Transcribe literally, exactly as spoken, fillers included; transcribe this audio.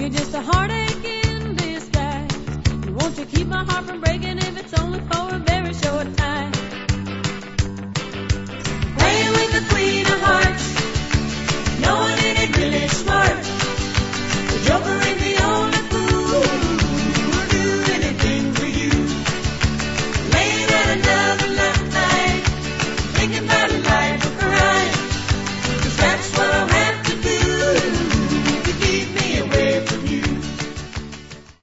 You're just a heartache in disguise. You want to keep my heart from breaking if it's only for a very short time. Playing with the queen of hearts, no one in it really smart. The joker